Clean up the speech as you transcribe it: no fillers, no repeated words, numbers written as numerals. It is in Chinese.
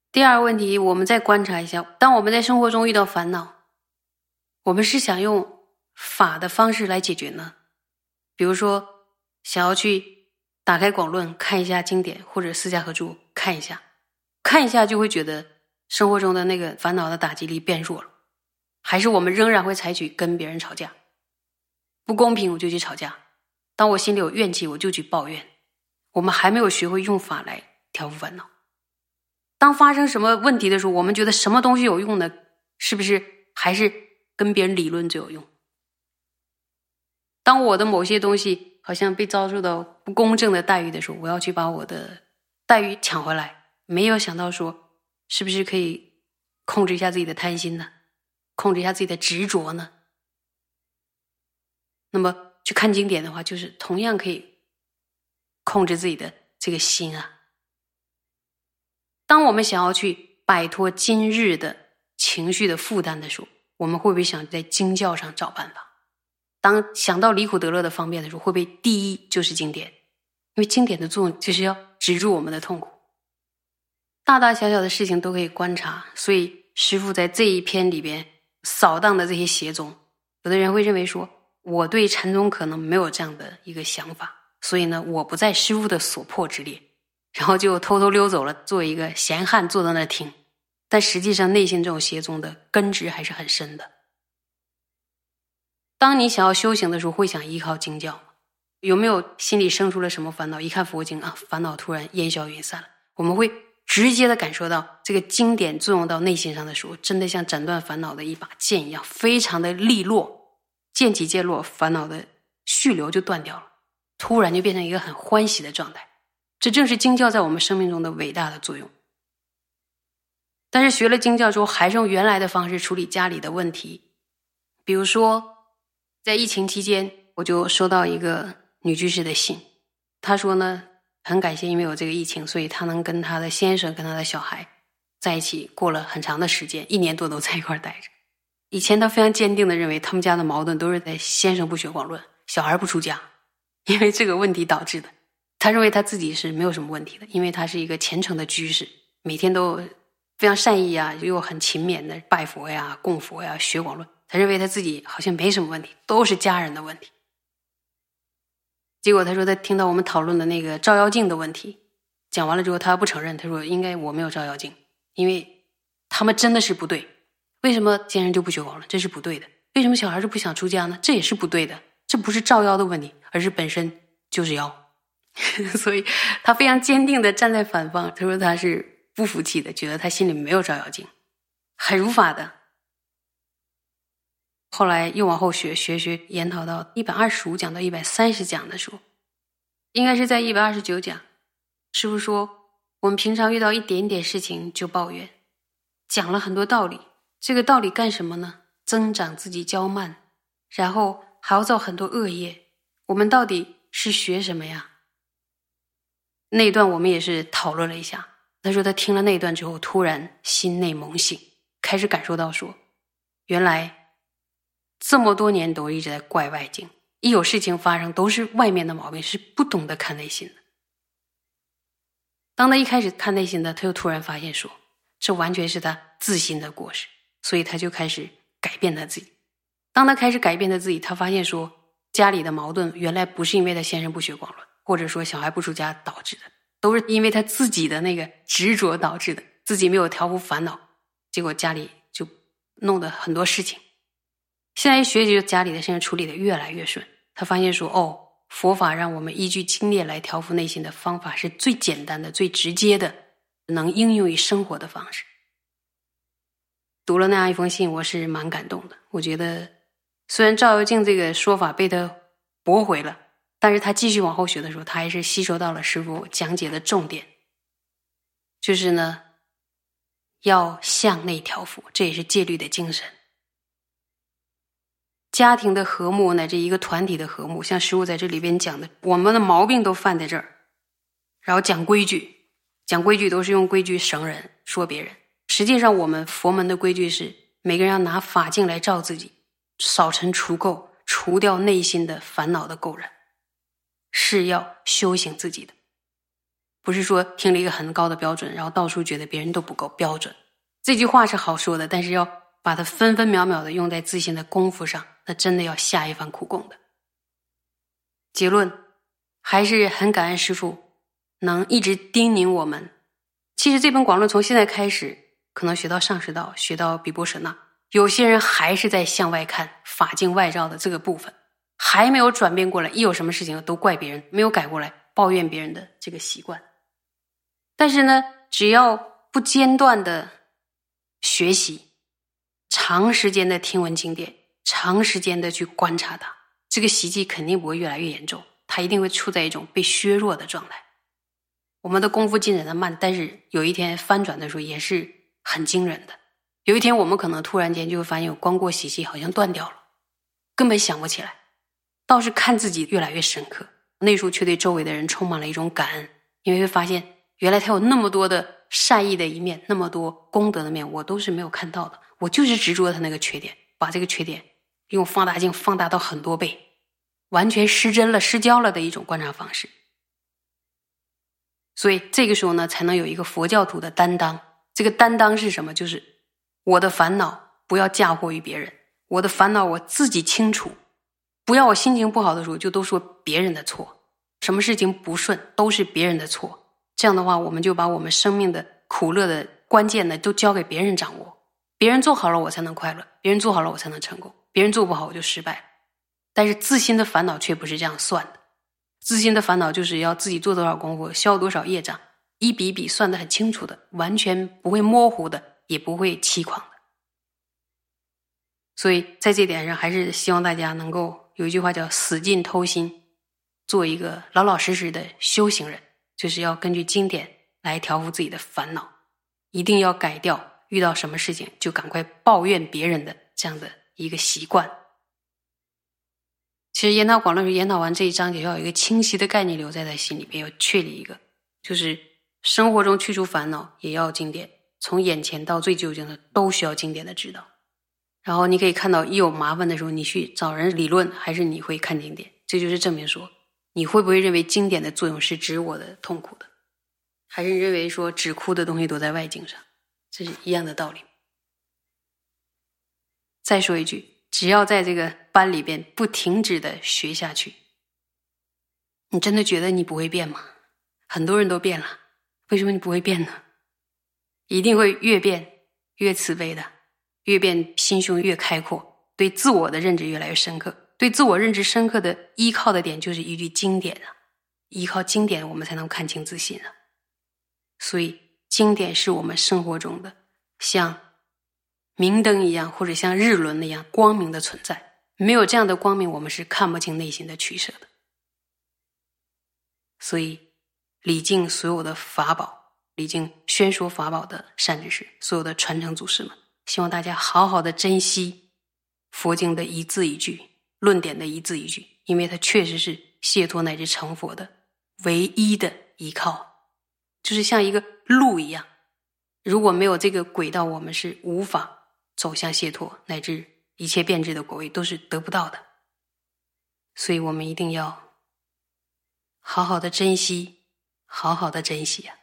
第二个问题，我们再观察一下，当我们在生活中遇到烦恼，我们是想用法的方式来解决呢？比如说想要去打开广论看一下经典，或者四家合著看一下就会觉得生活中的那个烦恼的打击力变弱了，还是我们仍然会采取跟别人吵架，不公平我就去吵架，当我心里有怨气我就去抱怨，我们还没有学会用法来调伏烦恼。当发生什么问题的时候，我们觉得什么东西有用呢？是不是还是跟别人理论最有用？当我的某些东西好像被遭受到不公正的待遇的时候，我要去把我的待遇抢回来，没有想到说是不是可以控制一下自己的贪心呢？控制一下自己的执着呢？那么去看经典的话，就是同样可以控制自己的这个心啊。当我们想要去摆脱今日的情绪的负担的时候，我们会不会想在经教上找办法？当想到离苦得乐的方面的时候，会不会第一就是经典？因为经典的作用就是要止住我们的痛苦。大大小小的事情都可以观察，所以师父在这一篇里边扫荡的这些邪宗，有的人会认为说，我对禅宗可能没有这样的一个想法，所以呢，我不在师父的所迫之列，然后就偷偷溜走了，做一个闲汉坐在那听。但实际上内心这种邪宗的根植还是很深的。当你想要修行的时候，会想依靠经教吗？有没有心里生出了什么烦恼，一看佛经啊，烦恼突然烟消云散了？我们会直接的感受到这个经典作用到内心上的时候，真的像斩断烦恼的一把剑一样，非常的利落，剑起剑落，烦恼的续流就断掉了，突然就变成一个很欢喜的状态。这正是经教在我们生命中的伟大的作用。但是学了经教之后，还是用原来的方式处理家里的问题。比如说在疫情期间，我就收到一个女居士的信，她说呢，很感谢因为有这个疫情，所以她能跟她的先生跟她的小孩在一起过了很长的时间，1年多都在一块待着。以前她非常坚定的认为他们家的矛盾都是在先生不学广论，小孩不出家，因为这个问题导致的。她认为她自己是没有什么问题的，因为她是一个虔诚的居士，每天都非常善意啊，又很勤勉的拜佛呀、供佛呀、学广论。他认为他自己好像没什么问题，都是家人的问题。结果他说他听到我们讨论的那个照妖镜的问题，讲完了之后他不承认，他说应该我没有照妖镜，因为他们真的是不对。为什么先生就不学广论？这是不对的。为什么小孩就不想出家呢？这也是不对的。这不是照妖的问题，而是本身就是妖。所以他非常坚定的站在反方，他说他是不服气的，觉得他心里没有照妖镜，很如法的。后来又往后学研讨到125讲到130讲的时候，应该是在129讲，师父说我们平常遇到一点点事情就抱怨，讲了很多道理，这个道理干什么呢？增长自己骄慢，然后还要造很多恶业，我们到底是学什么呀？那一段我们也是讨论了一下，他说他听了那一段之后，突然心内猛醒，开始感受到说，原来这么多年都一直在怪外境，一有事情发生都是外面的毛病，是不懂得看内心的。当他一开始看内心的，他又突然发现说，这完全是他自心的过失，所以他就开始改变他自己。当他开始改变他自己，他发现说，家里的矛盾原来不是因为他先生不学广论，或者说小孩不出家导致的，都是因为他自己的那个执着导致的，自己没有调伏烦恼，结果家里就弄得很多事情。现在学习家里的事情处理得越来越顺，他发现说，佛法让我们依据经典来调伏内心的方法是最简单的、最直接的，能应用于生活的方式。读了那样一封信，我是蛮感动的。我觉得虽然照妖镜这个说法被他驳回了，但是他继续往后学的时候，他还是吸收到了师父讲解的重点，就是呢，要向内调伏，这也是戒律的精神。家庭的和睦乃至一个团体的和睦，像师父在这里边讲的，我们的毛病都犯在这儿。然后讲规矩都是用规矩绳人说别人，实际上我们佛门的规矩是每个人要拿法镜来照自己，扫尘除垢，除掉内心的烦恼的垢染，是要修行自己的。 不是说听了一个很高的标准，然后到处觉得别人都不够标准。这句话是好说的，但是要把它分分秒秒的用在自信的功夫上，那真的要下一番苦功的。结论，还是很感恩师父能一直叮咛我们。其实这本广论从现在开始，可能学到上师道，学到比波舍那，有些人还是在向外看，法境外照的这个部分还没有转变过来，一有什么事情都怪别人，没有改过来，抱怨别人的这个习惯。但是呢，只要不间断的学习，长时间的听闻经典，长时间的去观察它，这个习气肯定不会越来越严重，它一定会处在一种被削弱的状态。我们的功夫进展的慢，但是有一天翻转的时候也是很惊人的。有一天我们可能突然间就会发现光过习气好像断掉了，根本想不起来，倒是看自己越来越深刻，那时候却对周围的人充满了一种感恩，因为会发现原来他有那么多的善意的一面，那么多功德的面，我都是没有看到的，我就是执着他那个缺点，把这个缺点用放大镜放大到很多倍，完全失真了失焦了的一种观察方式。所以这个时候呢，才能有一个佛教徒的担当。这个担当是什么？就是我的烦恼不要嫁祸于别人，我的烦恼我自己清楚，不要我心情不好的时候就都说别人的错，什么事情不顺都是别人的错。这样的话，我们就把我们生命的苦乐的关键呢都交给别人掌握，别人做好了我才能快乐，别人做好了我才能成功，别人做不好我就失败了。但是自心的烦恼却不是这样算的，自心的烦恼就是要自己做多少功夫，消多少业障，一笔一笔算得很清楚的，完全不会模糊的，也不会欺诳的。所以在这点上还是希望大家能够有一句话叫死尽偷心，做一个老老实实的修行人，就是要根据经典来调伏自己的烦恼，一定要改掉遇到什么事情就赶快抱怨别人的这样的一个习惯。其实研讨广论是研讨完这一章节，要有一个清晰的概念留在他心里边，要确立一个，就是生活中去除烦恼也要经典，从眼前到最究竟的都需要经典的指导。然后你可以看到一有麻烦的时候，你去找人理论，还是你会看经典，这就是证明说你会不会认为经典的作用是止我的痛苦的，还是认为说止哭的东西都在外境上，这是一样的道理。再说一句，只要在这个班里边不停止的学下去，你真的觉得你不会变吗？很多人都变了，为什么你不会变呢？一定会越变越慈悲的，越变心胸越开阔，对自我的认知越来越深刻。对自我认知深刻的依靠的点就是一句经典啊，依靠经典我们才能看清自信啊。所以经典是我们生活中的像明灯一样，或者像日轮那样光明的存在，没有这样的光明，我们是看不清内心的取舍的。所以礼敬所有的法宝，礼敬宣说法宝的善知识，所有的传承祖师们，希望大家好好的珍惜佛经的一字一句，论点的一字一句，因为它确实是解脱乃至成佛的唯一的依靠，就是像一个路一样，如果没有这个轨道，我们是无法走向解脱乃至一切变质的果位，都是得不到的。所以我们一定要好好的珍惜，好好的珍惜啊。